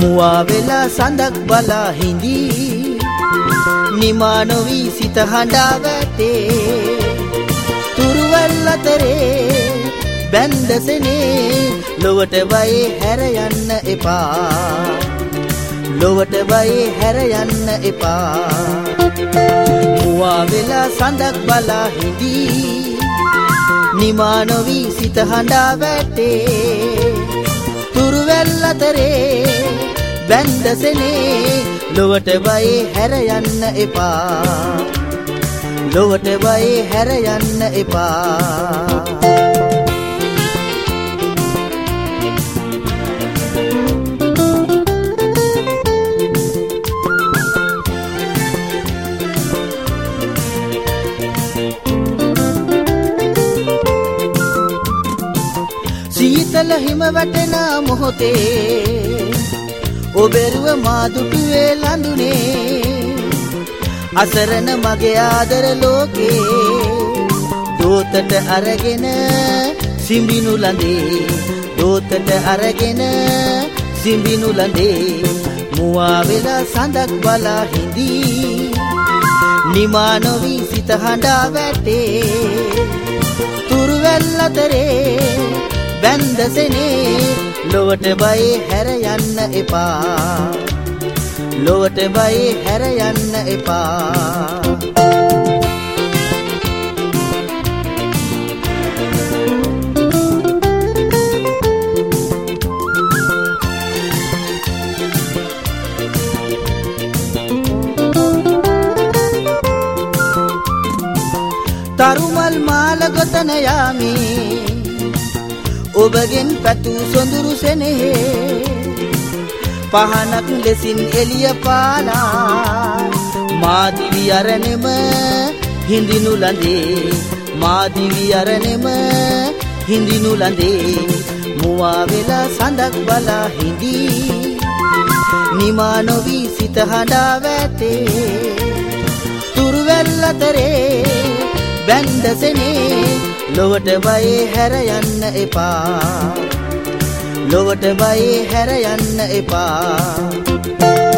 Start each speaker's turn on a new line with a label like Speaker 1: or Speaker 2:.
Speaker 1: මුවා වෙලා සඳක් බලා හිඳි නිමා නොවි සිත හඬා වැටේ තුරුවල් අතරේ බැන්දසනේ ලොවට බයේ හැර යන්න එපා ලොවට බයේ හැර යන්න එපා මුවා වෙලා සඳක් බලා හිඳි නිමා නොවි සිත හඬා වැටේ තුරුවල් අතරේ බැන්දසනේ ලොවට බයේ හැර යන්න එපා ලොවට බයේ හැර යන්න එපා සීතල හිම වැටෙන මොහොතේ ඔබෙරුව මා දුටුවේ ලඳුනේ අසරණ මගේ ආදර ලෝකේ දෝතට අරගෙන සිඹිනු ලඳේ දෝතට අරගෙන සිඹිනු ලඳේ මුවා වෙලා සඳක් බලා හිඳි නිමා නොවි සිත හඬා වැටේ තුරුවැල් අතරේ බැන්දසනේ ලොවට බයේ හැර යන්න එපා ලොවට බයේ හැර යන්න එපා තරුමල් මාල ගොතන යාමේ ඔබගෙන් පැතු සොඳුරු සෙනෙහේ පහනක් ලෙසින් එළිය පාලා මා දිවි අරණෙම හිඳිනු ලඳේ මා දිවි අරණෙම හිඳිනු ලඳේ මුවා වෙලා සඳක් බලා හිඳි නිමා නොවි සිත හඬා වැටේ තුරුවැල් අතරේ බැන්දසනේ ලොවට බයේ හැර යන්න එපා ලොවට බයේ හැර යන්න එපා